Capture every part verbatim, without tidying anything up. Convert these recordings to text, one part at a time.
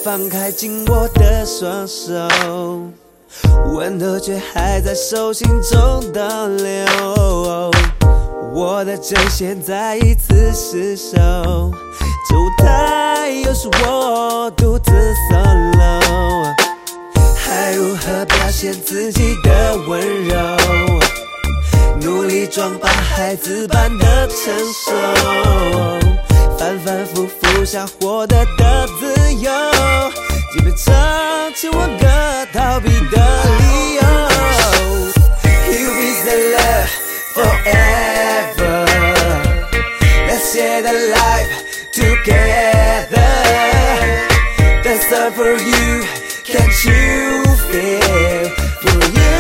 放开紧握的双手，温度却还在手心中倒流。我的针线再一次失手，这舞台又是我独自 solo， 还如何表现自己的温柔？努力装扮孩子般的成熟，反反复复想获得的自由，即便唱起我歌逃避的理由。You be the love forever, let's share the life together. That's all for you, can't you feel for you?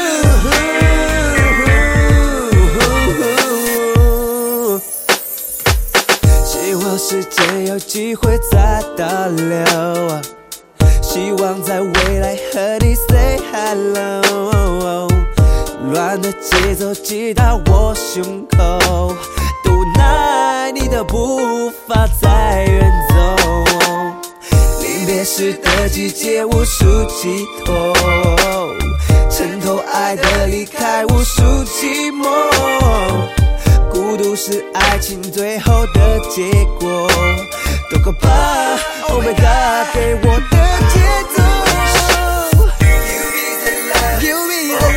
希望时间有机会再倒流，希望在未来和你 say hello。乱的节奏击打我胸口，都无奈你的步伐在远走。临别时的季节无数寄托，衬透爱的离开无数寂寞。孤独是爱情最后的结果，多可怕 ！Oh my God， 给我的节奏。You be the love, you be the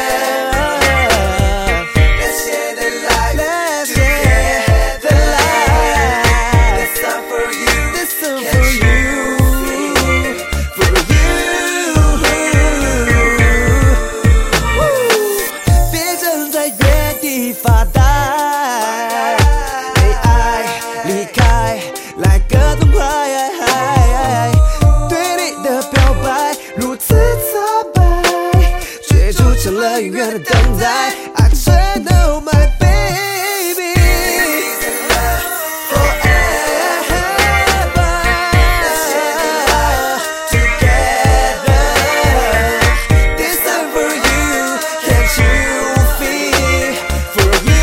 love。Let's share the life, let's share the life. This song for you, this song for you, for you。别站在原地发呆。离开，来个痛快！对你的表白如此苍白，追逐成了永远的等待。I said no, my baby. Forever, let's share the life together. This time for you, can't you feel for you?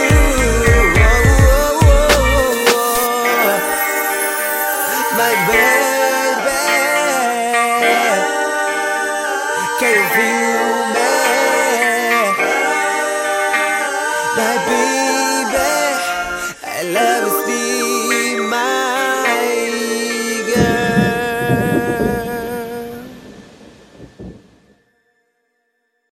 My baby